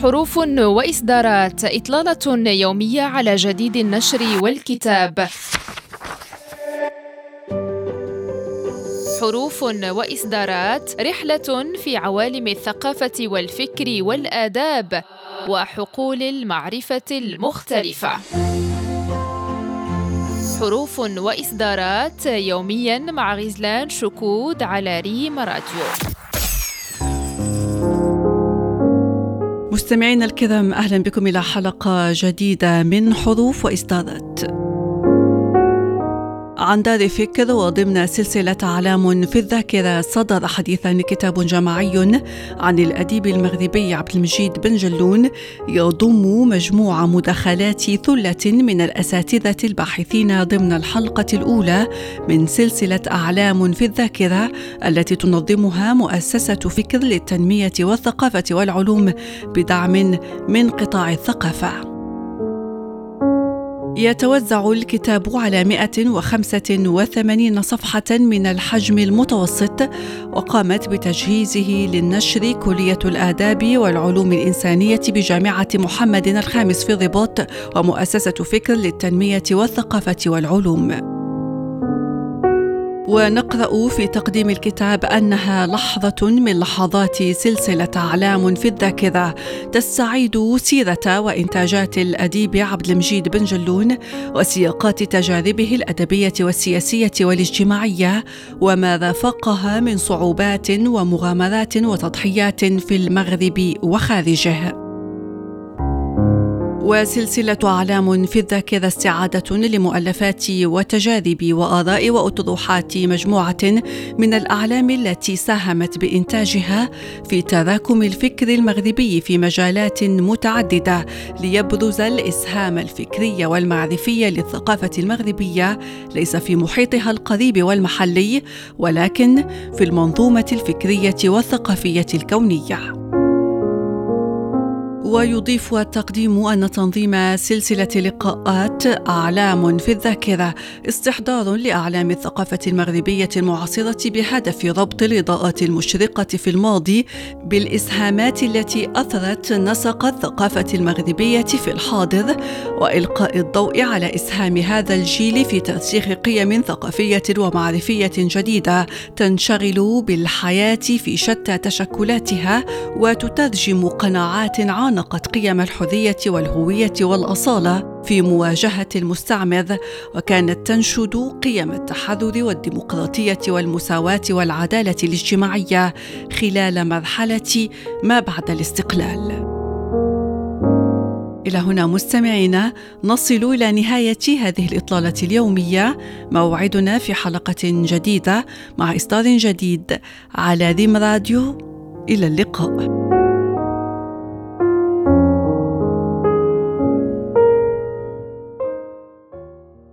حروف وإصدارات، إطلالة يومية على جديد النشر والكتاب. حروف وإصدارات، رحلة في عوالم الثقافة والفكر والآداب وحقول المعرفة المختلفة. حروف وإصدارات يومياً مع غزلان شكود على ريم راديو. مستمعينا الكرام، أهلا بكم إلى حلقة جديدة من حروف وإصدارات عن دار فكر، وضمن سلسلة أعلام في الذاكرة. صدر حديثا كتاب جماعي عن الأديب المغربي عبد المجيد بن جلون، يضم مجموعة مداخلات ثلة من الأساتذة الباحثين ضمن الحلقة الأولى من سلسلة أعلام في الذاكرة التي تنظمها مؤسسة فكر للتنمية والثقافة والعلوم بدعم من قطاع الثقافة. يتوزع الكتاب على 185 صفحة من الحجم المتوسط، وقامت بتجهيزه للنشر كلية الآداب والعلوم الإنسانية بجامعة محمد الخامس في الرباط ومؤسسة فكر للتنمية والثقافة والعلوم. ونقرأ في تقديم الكتاب أنها لحظة من لحظات سلسلة أعلام في الذاكرة تستعيد سيرة وإنتاجات الأديب عبد المجيد بن جلون وسياقات تجاربه الأدبية والسياسية والاجتماعية وما رافقها من صعوبات ومغامرات وتضحيات في المغرب وخارجه. وسلسلة أعلام في الذاكرة استعادة لمؤلفات وتجارب وآراء وأطروحات مجموعة من الأعلام التي ساهمت بإنتاجها في تراكم الفكر المغربي في مجالات متعددة، ليبرز الإسهام الفكري والمعرفي للثقافة المغربية ليس في محيطها القريب والمحلي، ولكن في المنظومة الفكرية والثقافية الكونية. ويضيف التقديم أن تنظيم سلسلة لقاءات أعلام في الذاكرة استحضار لأعلام الثقافة المغربية المعاصرة بهدف ربط الإضاءات المشرقة في الماضي بالإسهامات التي أثرت نسق الثقافة المغربية في الحاضر، وإلقاء الضوء على إسهام هذا الجيل في ترسيخ قيم ثقافية ومعرفية جديدة تنشغل بالحياة في شتى تشكلاتها وتترجم قناعات عانقت قيم الحرية والهوية والأصالة في مواجهة المستعمر، وكانت تنشد قيم التحرر والديمقراطية والمساواة والعدالة الاجتماعية خلال مرحلة ما بعد الاستقلال. إلى هنا مستمعينا نصل إلى نهاية هذه الإطلالة اليومية. موعدنا في حلقة جديدة مع إصدار جديد على ريم راديو. إلى اللقاء.